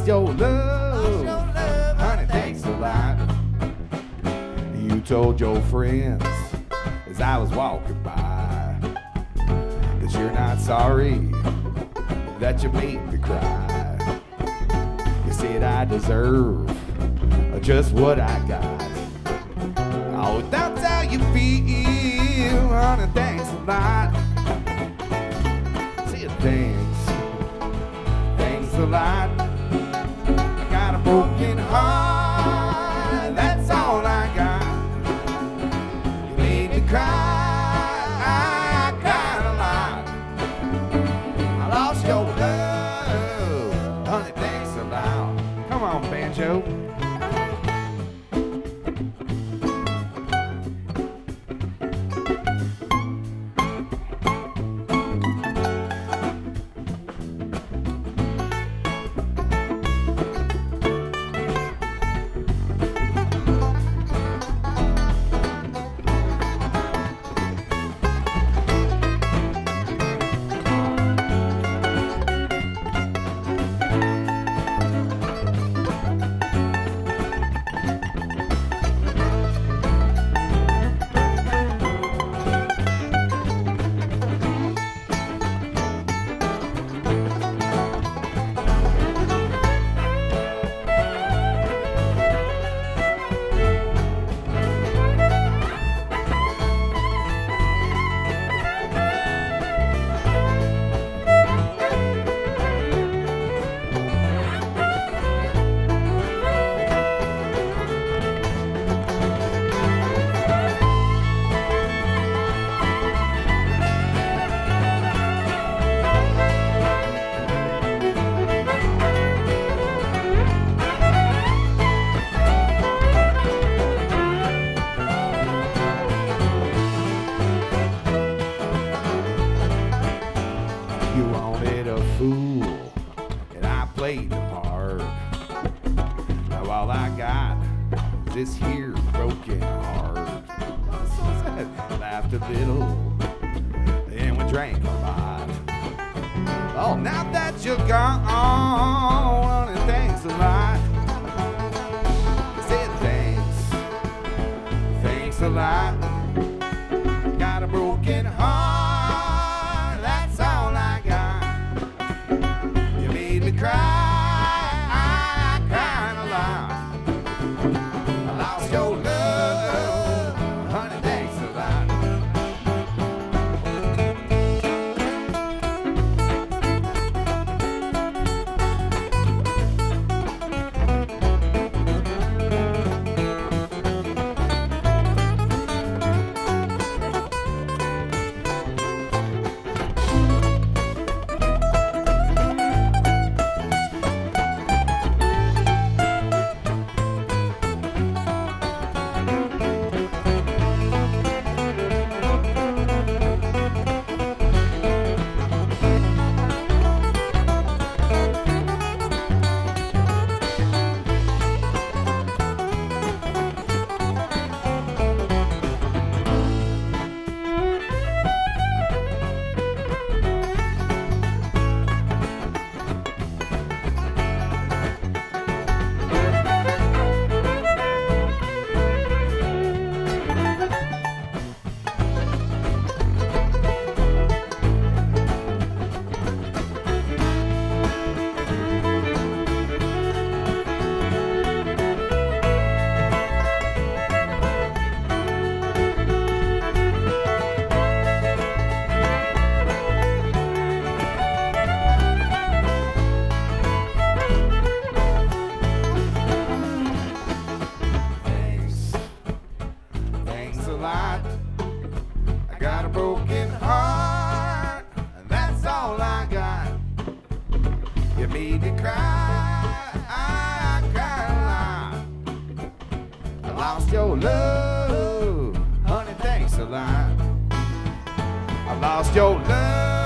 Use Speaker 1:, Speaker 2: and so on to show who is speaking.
Speaker 1: your love. Honey, thanks a lot. You told your friends as I was walking by that you're not sorry that you made me cry. You said I deserve just what I got. Oh, that's how you feel, honey, thanks a lot. Say thanks a lot. I got a broken heart, that's all I got. You made me cry, I cried a lot. I lost your love, honey, thanks a lot. Come on, banjo. You wanted a fool, and I played the part. Now all I got is this here broken heart. So sad. Laughed a little, and we drank a lot. Oh, now that you're gone, and thanks a lot. I said thanks a lot. Got a broken heart, that's all I got. You made me cry, I cried a lot. I lost your love, honey, thanks a lot. Got a broken heart, and that's all I got. You made me cry, I cried a lot. I lost your love, honey, thanks a lot. I lost your love.